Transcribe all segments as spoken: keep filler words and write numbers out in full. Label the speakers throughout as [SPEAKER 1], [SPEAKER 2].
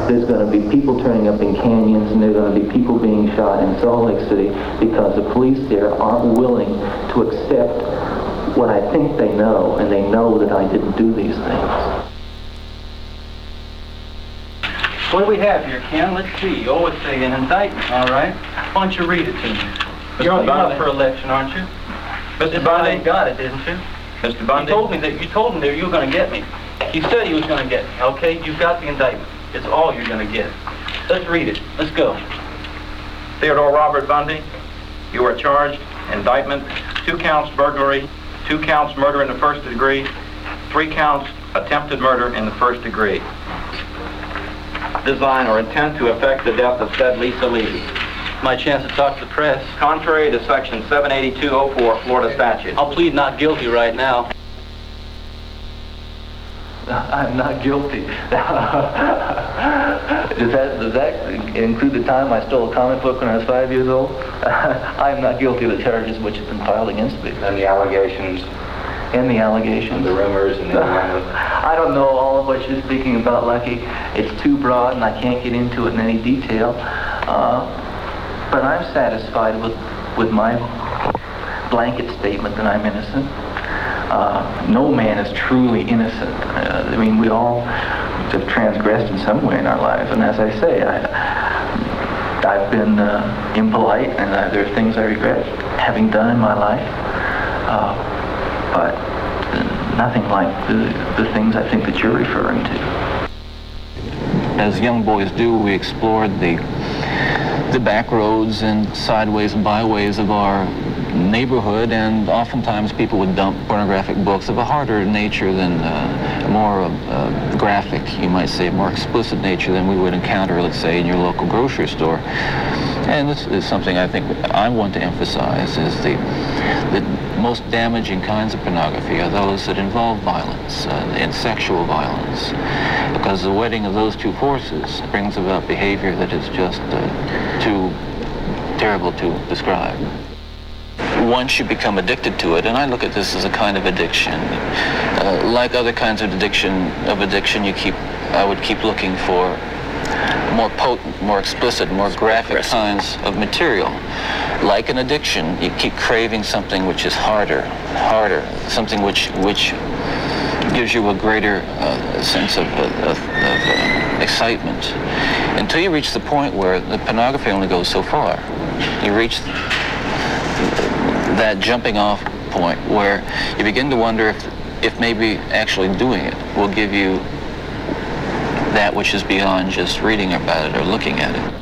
[SPEAKER 1] there's going to be people turning up in canyons, and there's going to be people being shot in Salt Lake City because the police there aren't willing to accept what I think they know, and they know that I didn't do these things.
[SPEAKER 2] What do we have here, Ken? Let's see. Oh, it's an indictment, all right. Why don't you read it to me? You're, you're up for election, aren't you? Mister Bundy? You got it, didn't you? Mister Bundy? You told me that you told him that you were going to get me. He said he was going to get me, okay? You've got the indictment. It's all you're going to get. Let's read it. Let's go.
[SPEAKER 3] Theodore Robert Bundy, you are charged, indictment, two counts burglary, two counts murder in the first degree, three counts attempted murder in the first degree. Design or intent to effect the death of said Lisa Levy.
[SPEAKER 2] My chance to talk to the press.
[SPEAKER 3] Contrary to section seven eighty-two oh four Florida statute.
[SPEAKER 2] I'll plead not guilty right now.
[SPEAKER 1] I'm not guilty. does that does that include the time I stole a comic book when I was five years old? I'm not guilty of the charges which have been filed against me.
[SPEAKER 3] And the allegations.
[SPEAKER 1] And the allegations.
[SPEAKER 3] And the rumors and the
[SPEAKER 1] I don't know all of what you're speaking about, Lucky. It's too broad and I can't get into it in any detail. Uh, but I'm satisfied with, with my blanket statement that I'm innocent. Uh, no man is truly innocent. Uh, I mean, we all have transgressed in some way in our lives. And as I say, I, I've been uh, impolite, and I, there are things I regret having done in my life. Uh, but nothing like the, the things I think that you're referring to.
[SPEAKER 4] As young boys do, we explored the the back roads and sideways and byways of our neighborhood, and oftentimes people would dump pornographic books of a harder nature than uh, more uh, graphic, you might say, more explicit nature than we would encounter, let's say, in your local grocery store. And this is something I think I want to emphasize, is the, the most damaging kinds of pornography are those that involve violence uh, and sexual violence, because the wedding of those two forces brings about behavior that is just uh, too terrible to describe. Once you become addicted to it, and I look at this as a kind of addiction, uh, like other kinds of addiction, of addiction, you keep, I would keep looking for more potent, more explicit, more graphic kinds of material. Like an addiction, you keep craving something which is harder, harder, something which which gives you a greater uh, sense of, of, of uh, excitement, until you reach the point where the pornography only goes so far. You reach that jumping off point where you begin to wonder if, if maybe actually doing it will give you that which is beyond just reading about it or looking at it.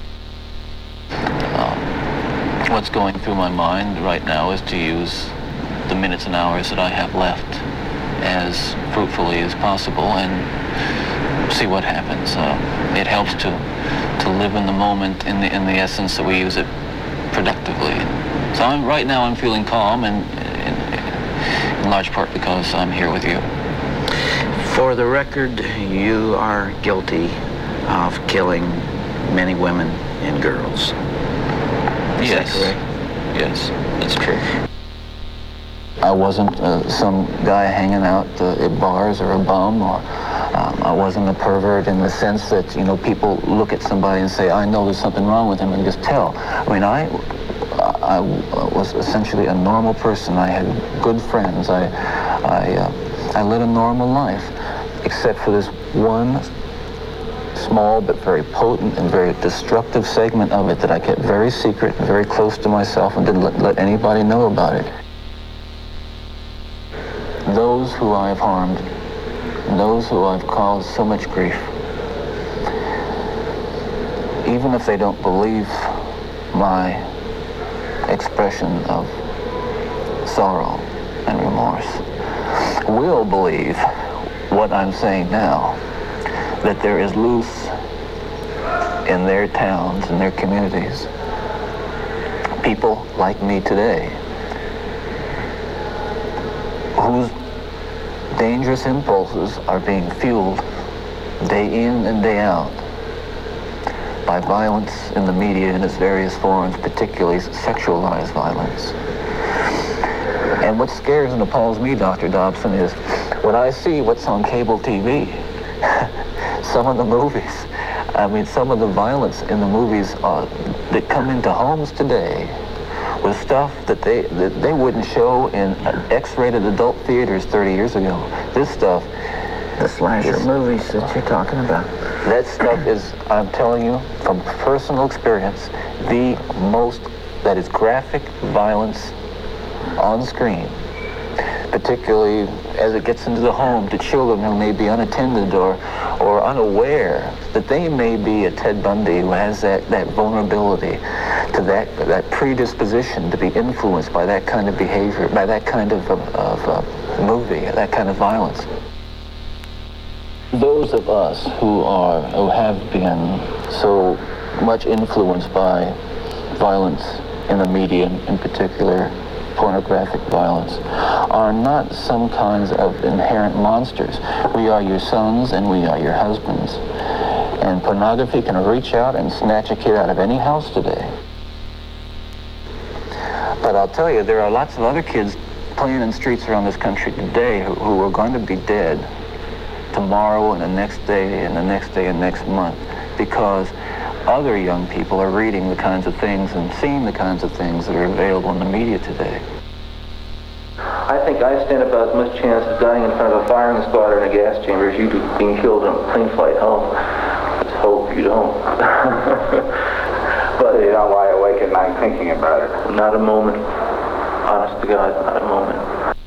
[SPEAKER 4] Um, what's going through my mind right now is to use the minutes and hours that I have left as fruitfully as possible and see what happens. Uh, it helps to to live in the moment, in the in the essence that we use it productively. So I'm, right now I'm feeling calm, and in, in large part because I'm here with you.
[SPEAKER 5] For the record, you are guilty of killing many women and girls. Is
[SPEAKER 4] yes.
[SPEAKER 5] that correct?
[SPEAKER 4] Yes, that's true. I wasn't uh, some guy hanging out uh, at bars or a bum, or um, I wasn't a pervert in the sense that, you know, people look at somebody and say, I know there's something wrong with him, and just tell. I mean, I, I was essentially a normal person. I had good friends. I, I, uh, I led a normal life, except for this one small but very potent and very destructive segment of it that I kept very secret and very close to myself and didn't let, let anybody know about it. Those who I have harmed, those who I've caused so much grief, even if they don't believe my expression of sorrow and remorse, will believe what I'm saying now, that there is loose in their towns and their communities people like me today whose dangerous impulses are being fueled day in and day out by violence in the media in its various forms, particularly sexualized violence. And what scares and appalls me, Doctor Dobson, is when I see what's on cable T V, some of the movies, I mean, some of the violence in the movies uh, that come into homes today was stuff that they that they wouldn't show in X-rated adult theaters thirty years ago. This stuff,
[SPEAKER 5] The slasher
[SPEAKER 4] This-
[SPEAKER 5] movies that you're talking about.
[SPEAKER 4] that stuff is, I'm telling you, from personal experience, the most, that is graphic violence on screen, particularly as it gets into the home to children who may be unattended or, or unaware that they may be a Ted Bundy who has that, that vulnerability to that, that predisposition to be influenced by that kind of behavior, by that kind of, of, of uh, movie, that kind of violence. Those of us who are, who have been so much influenced by violence in the media, in particular pornographic violence, are not some kinds of inherent monsters. We are your sons and we are your husbands. And pornography can reach out and snatch a kid out of any house today. But I'll tell you, there are lots of other kids playing in streets around this country today who, who are going to be dead tomorrow and the next day and the next day and next month because other young people are reading the kinds of things and seeing the kinds of things that are available in the media today.
[SPEAKER 1] I think I stand about as much chance of dying in front of a firing squad or in a gas chamber as you do being killed on a plane flight home. Let's hope you don't. But
[SPEAKER 6] You don't lie awake at night thinking about it.
[SPEAKER 1] not a moment. Honest to God, not a moment.